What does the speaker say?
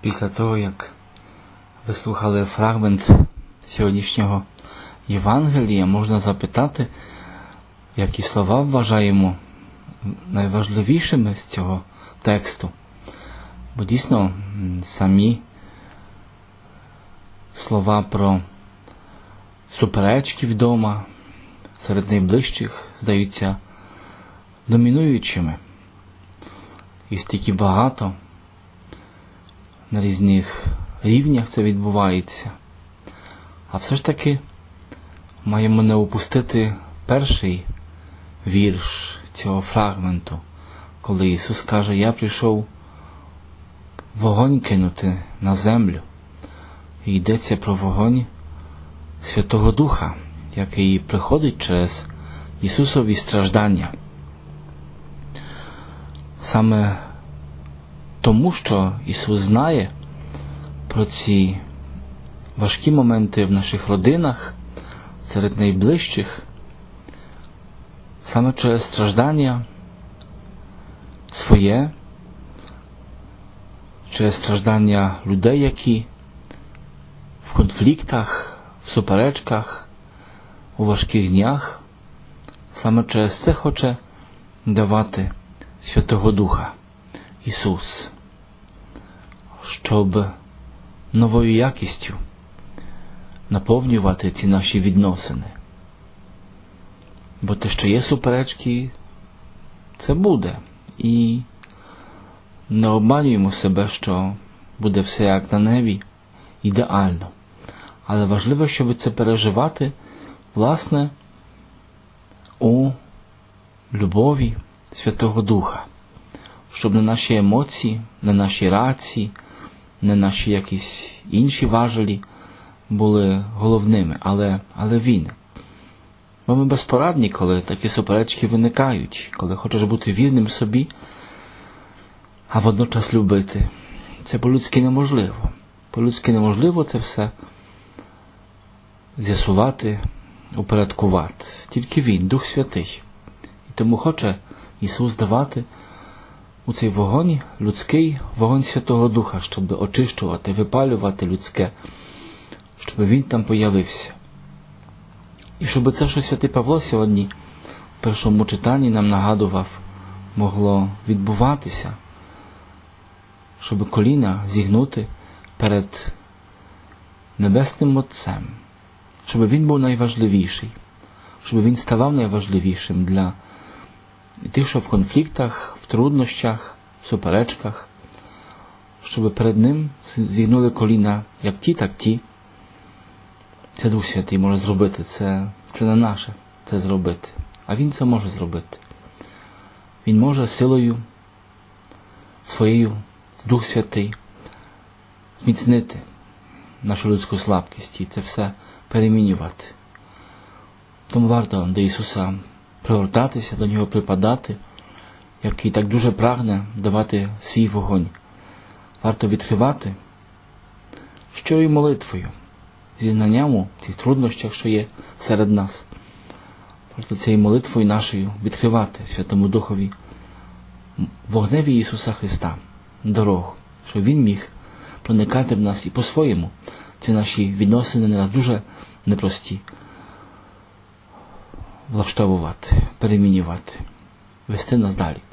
Після того, як ви слухали фрагмент сьогоднішнього Євангелія, можна запитати, які слова вважаємо найважливішими з цього тексту. Бо дійсно самі слова про суперечки вдома серед найближчих здаються домінуючими. І стільки багато на різних рівнях це відбувається. А все ж таки маємо не упустити перший вірш цього фрагменту, коли Ісус каже: «Я прийшов вогонь кинути на землю». І йдеться про вогонь Святого Духа, який приходить через Ісусові страждання. Саме тому, що Ісус знає про ці важкі моменти в наших родинах, серед найближчих, саме через страждання своє, через страждання людей, які в конфліктах, в суперечках, у важких днях, саме через це хоче давати Святого Духа Ісус, щоб новою якістю наповнювати ці наші відносини. Бо те, що є суперечки, це буде. І не обманюємо себе, що буде все як на небі, ідеально. Але важливо, щоб це переживати, власне, у любові Святого Духа. Щоб не наші емоції, не наші рації, не наші якісь інші важелі були головними, але Він. Бо ми безпорадні, коли такі суперечки виникають, коли хочеш бути вірним собі, а водночас любити. Це по-людськи неможливо. По-людськи неможливо це все з'ясувати, упорядкувати. Тільки Він, Дух Святий. І тому хоче Ісус давати у цей вогонь людський, вогонь Святого Духа, щоб очищувати, випалювати людське, щоб Він там появився. І щоб це, що святий Павло сьогодні в першому читанні нам нагадував, могло відбуватися, щоб коліна зігнути перед Небесним Отцем, щоб Він був найважливіший, щоб Він ставав найважливішим для тих, що в конфліктах, в труднощах, в суперечках, щоб перед Ним зігнули коліна як ті, так ті. Це Дух Святий може зробити, це не наше це зробити, а Він це може зробити. Він може силою своєю, Дух Святий, зміцнити нашу людську слабкість і це все перемінювати. Тому варто до Ісуса пригортатися, до Нього припадати, який так дуже прагне давати свій вогонь. Варто відкривати щирою молитвою, зізнанням у цих труднощах, що є серед нас. Просто цією молитвою нашою відкривати Святому Духові вогневі Ісуса Христа дорогу, щоб Він міг проникати в нас і по-своєму. Ці наші відносини не раз дуже непрості. Влаштовувати, перемінювати, вести нас далі.